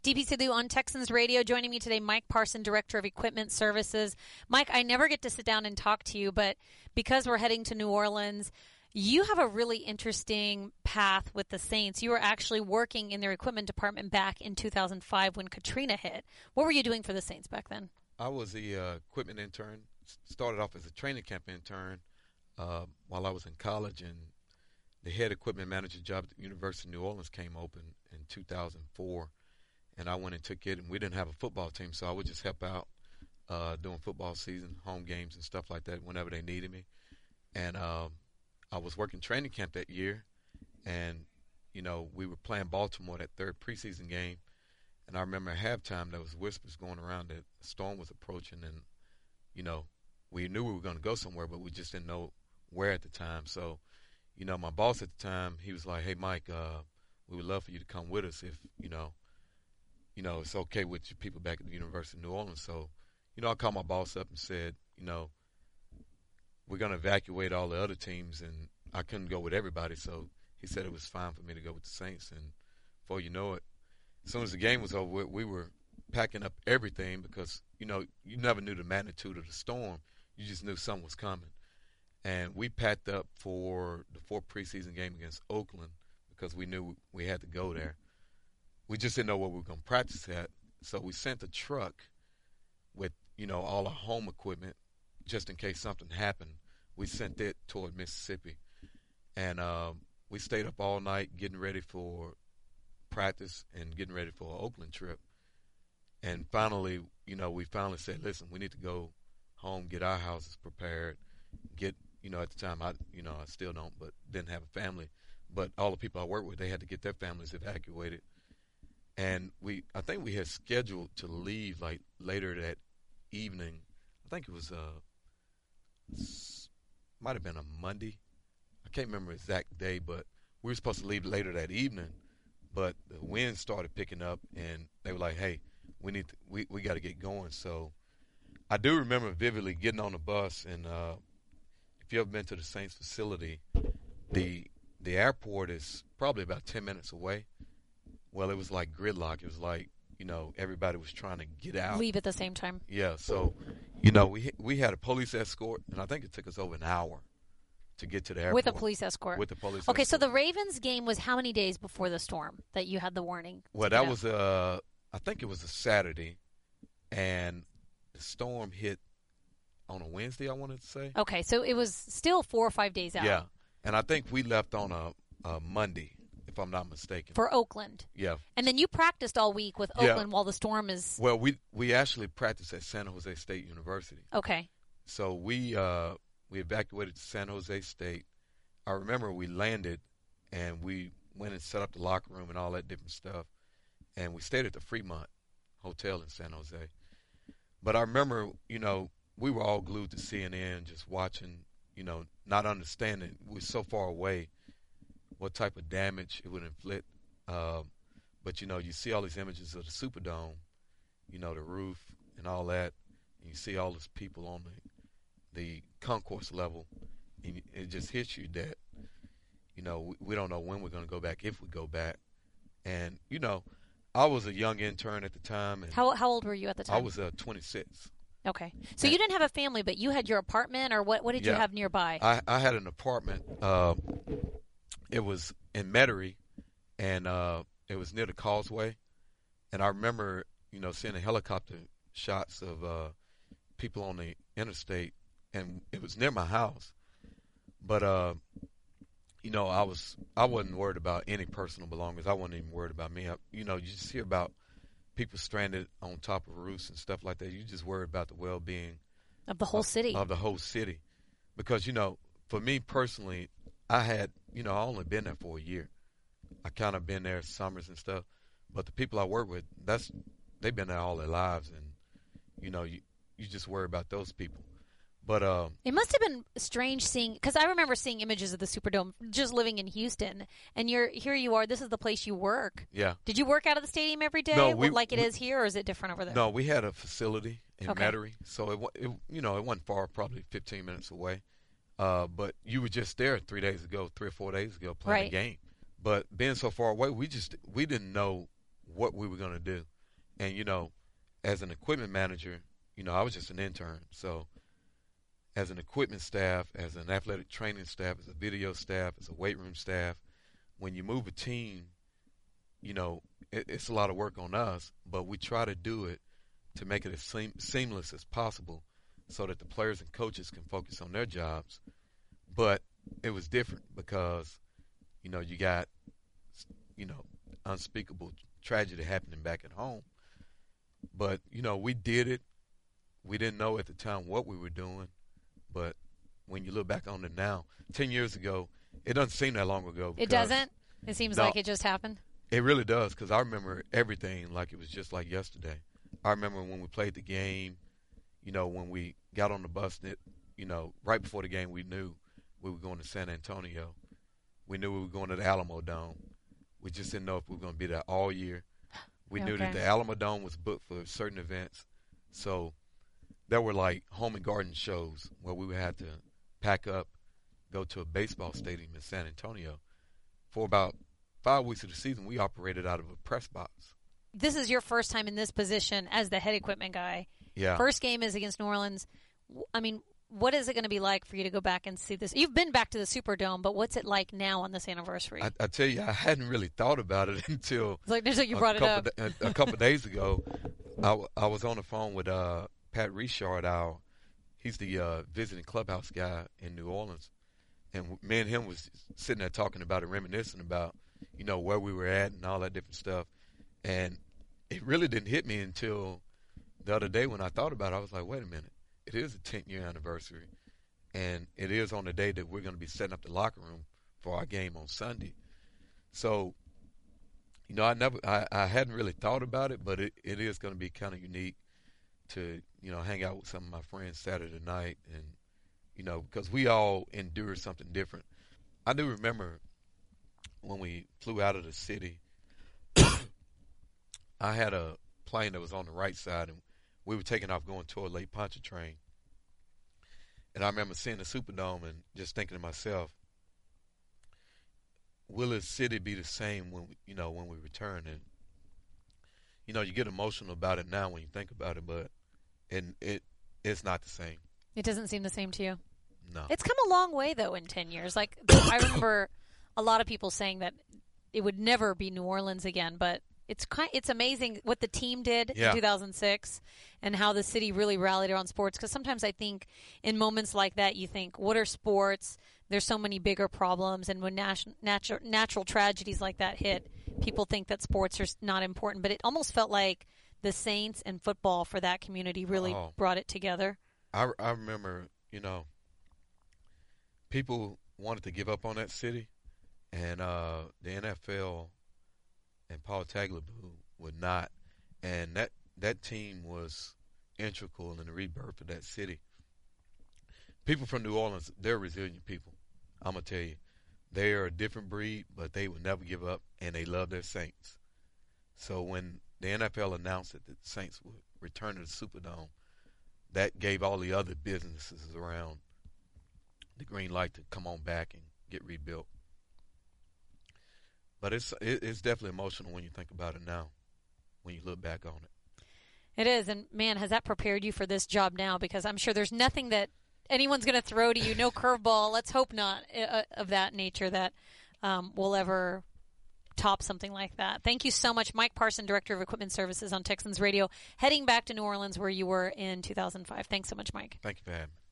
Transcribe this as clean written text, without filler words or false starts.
DP Sidhu on Texans Radio. Joining me today, Mike Parson, Director of Equipment Services. Mike, I never get to sit down and talk to you, but because we're heading to New Orleans, you have a really interesting path with the Saints. You were actually working in their equipment department back in 2005 when Katrina hit. What were you doing for the Saints back then? I was the equipment intern. Started off as a training camp intern while I was in college, and the head equipment manager job at the University of New Orleans came open in 2004. And I went and took it, and we didn't have a football team, so I would just help out during football season, home games and stuff like that whenever they needed me. And I was working training camp that year, and, you know, we were playing Baltimore that third preseason game. And I remember at halftime there was whispers going around that a storm was approaching, and, you know, we knew we were going to go somewhere, but we just didn't know where at the time. So, you know, my boss at the time, he was like, hey, Mike, we would love for you to come with us if, you know, it's okay with you people back at the University of New Orleans. So, you know, I called my boss up and said, you know, we're going to evacuate all the other teams, and I couldn't go with everybody. So he said it was fine for me to go with the Saints. And before you know it, as soon as the game was over, we were packing up everything because, you know, you never knew the magnitude of the storm. You just knew something was coming. And we packed up for the fourth preseason game against Oakland because we knew we had to go there. We just didn't know where we were going to practice at, so we sent a truck with, you know, all our home equipment just in case something happened. We sent it toward Mississippi, and we stayed up all night getting ready for practice and getting ready for an Oakland trip. And finally, you know, we finally said, listen, we need to go home, get our houses prepared, get, you know, at the time, I still don't, but didn't have a family. But all the people I worked with, they had to get their families evacuated. And I think we had scheduled to leave like later that evening. I think it was might have been a Monday. I can't remember the exact day, but we were supposed to leave later that evening. But the wind started picking up, and they were like, "Hey, we got to get going." So I do remember vividly getting on the bus, and if you ever been to the Saints facility, the airport is probably about 10 minutes away. Well, it was like gridlock. It was like, you know, everybody was trying to get out. Leave at the same time. Yeah, so, you know, we had a police escort, and I think it took us over an hour to get to the airport. With a police escort? With the police escort. Okay, so the Ravens game was how many days before the storm that you had the warning? Well, that was, I think it was a Saturday, and the storm hit on a Wednesday, I wanted to say. Okay, so it was still 4 or 5 days out. Yeah, and I think we left on a Monday, if I'm not mistaken. For Oakland. Yeah. And then you practiced all week with Oakland while the storm is... Well, we actually practiced at San Jose State University. Okay. So we evacuated to San Jose State. I remember we landed, and we went and set up the locker room and all that different stuff. And we stayed at the Fremont Hotel in San Jose. But I remember, you know, we were all glued to CNN just watching, you know, not understanding. We're so far away what type of damage it would inflict. But, you know, you see all these images of the Superdome, you know, the roof and all that, and you see all these people on the concourse level, and it just hits you that, you know, we don't know when we're going to go back, if we go back. And, you know, I was a young intern at the time. And how old were you at the time? I was 26. Okay. So you didn't have a family, but you had your apartment, or what did you have nearby? I had an apartment. It was in Metairie, and it was near the causeway. And I remember, you know, seeing the helicopter shots of people on the interstate, and it was near my house. But, you know, I wasn't worried about any personal belongings. I wasn't even worried about me. You know, you just hear about people stranded on top of roofs and stuff like that. You just worry about the well-being of the whole city. Of the whole city. Because, you know, for me personally, I only been there for a year. I kind of been there summers and stuff. But the people I work with, they've been there all their lives. And, you know, you just worry about those people. But it must have been strange seeing, because I remember seeing images of the Superdome just living in Houston, and here you are. This is the place you work. Yeah. Did you work out of the stadium every day, like it is here, or is it different over there? No, we had a facility in Metairie, so it wasn't far, probably 15 minutes away. But you were just there 3 or 4 days ago playing the game. But being so far away, we didn't know what we were going to do. And, as an equipment manager, I was just an intern. So as an equipment staff, as an athletic training staff, as a video staff, as a weight room staff, when you move a team, it's a lot of work on us, but we try to do it to make it as seamless as possible so that the players and coaches can focus on their jobs. But it was different because, you got, unspeakable tragedy happening back at home. But, we did it. We didn't know at the time what we were doing. But when you look back on it now, 10 years ago, it doesn't seem that long ago. It doesn't? It seems like it just happened? It really does, because I remember everything like it was just like yesterday. I remember when we played the game, when we got on the bus, right before the game, we knew we were going to San Antonio. We knew we were going to the Alamo Dome. We just didn't know if we were going to be there all year. We knew that the Alamo Dome was booked for certain events. So there were like home and garden shows where we would have to pack up, go to a baseball stadium in San Antonio. For about 5 weeks of the season, we operated out of a press box. This is your first time in this position as the head equipment guy. Yeah. First game is against New Orleans. I mean, what is it going to be like for you to go back and see this? You've been back to the Superdome, but what's it like now on this anniversary? I tell you, I hadn't really thought about it until you brought it up. A couple of days ago. I was on the phone with Pat Richard. He's the visiting clubhouse guy in New Orleans. And me and him was sitting there talking about it, reminiscing about, where we were at and all that different stuff. And it really didn't hit me until the other day when I thought about it. I was like, wait a minute. It is a 10-year anniversary. And it is on the day that we're going to be setting up the locker room for our game on Sunday. So, I hadn't really thought about it, but it is going to be kind of unique to, hang out with some of my friends Saturday night and, because we all endured something different. I do remember when we flew out of the city, I had a plane that was on the right side, and we were taking off going toward Lake Pontchartrain. And I remember seeing the Superdome and just thinking to myself, will the city be the same when we return? And, you get emotional about it now when you think about it, but it's not the same. It doesn't seem the same to you? No. It's come a long way, though, in 10 years. Like, I remember a lot of people saying that it would never be New Orleans again, but it's amazing what the team did in 2006 and how the city really rallied around sports. Because sometimes I think in moments like that, you think, what are sports? There's so many bigger problems. And when natural tragedies like that hit, people think that sports are not important. But it almost felt like the Saints and football for that community really brought it together. I remember, people wanted to give up on that city, and the NFL and Paul Tagliabue would not. And that team was integral in the rebirth of that city. People from New Orleans, they're resilient people. I'm going to tell you. They are a different breed, but they would never give up, and they love their Saints. So when the NFL announced that the Saints would return to the Superdome, that gave all the other businesses around the green light to come on back and get rebuilt. But it's definitely emotional when you think about it now, when you look back on it. It is, and man, has that prepared you for this job now? Because I'm sure there's nothing that anyone's going to throw to you, no curveball, let's hope not, of that nature that will ever top something like that. Thank you so much, Mike Parson, Director of Equipment Services on Texans Radio, heading back to New Orleans where you were in 2005. Thanks so much, Mike. Thank you for having me.